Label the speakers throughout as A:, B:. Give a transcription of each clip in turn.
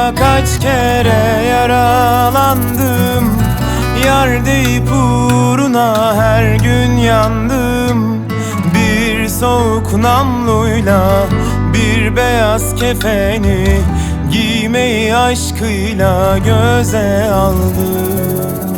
A: kaç kere yaralandım, yar deyip uğruna her gün yandım. Bir soğuk namluyla bir beyaz kefeni giymeyi aşkıyla göze aldım.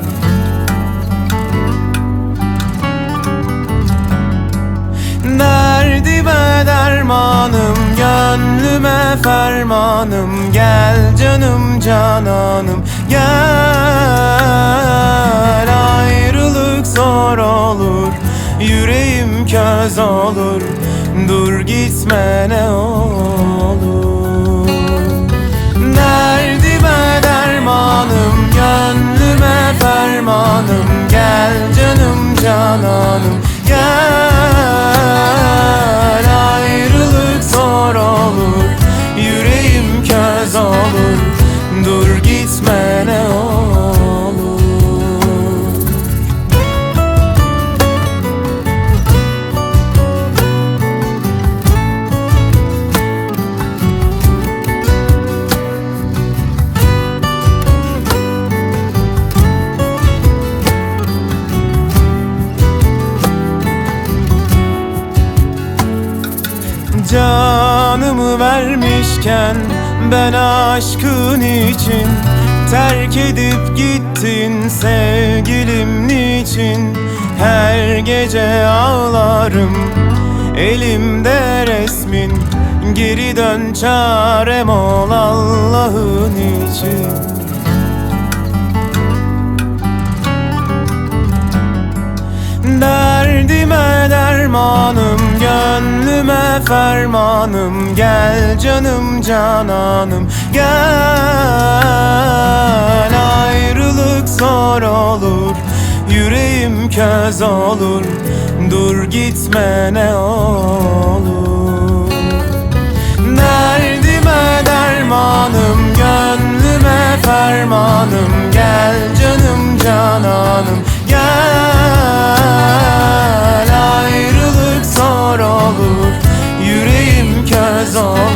A: Derdime dermanım, gönlüme fermanım. Gel canım cananım gel. Ayrılık zor olur, yüreğim köz olur. Dur gitme ne olur. Derdime dermanım, gönlüme fermanım. Gel canım cananım gel. Ayrılık zor olur, yüreğim köz olur. Dur gitme ne olur. Canımı vermişken ben aşkın için terk edip gittin sevgilim niçin? Her gece ağlarım, elimde resmin. Geri dön çarem ol Allah'ın için. Derdime dermanım, gönlüme fermanım. Gel canım cananım gel. Ayrılık zor olur, yüreğim köz olur. Dur gitme ne olur. Derdime dermanım, gönlüme fermanım. Gel canım cananım gel. Ayrılık zor olur, yüreğim köz olur.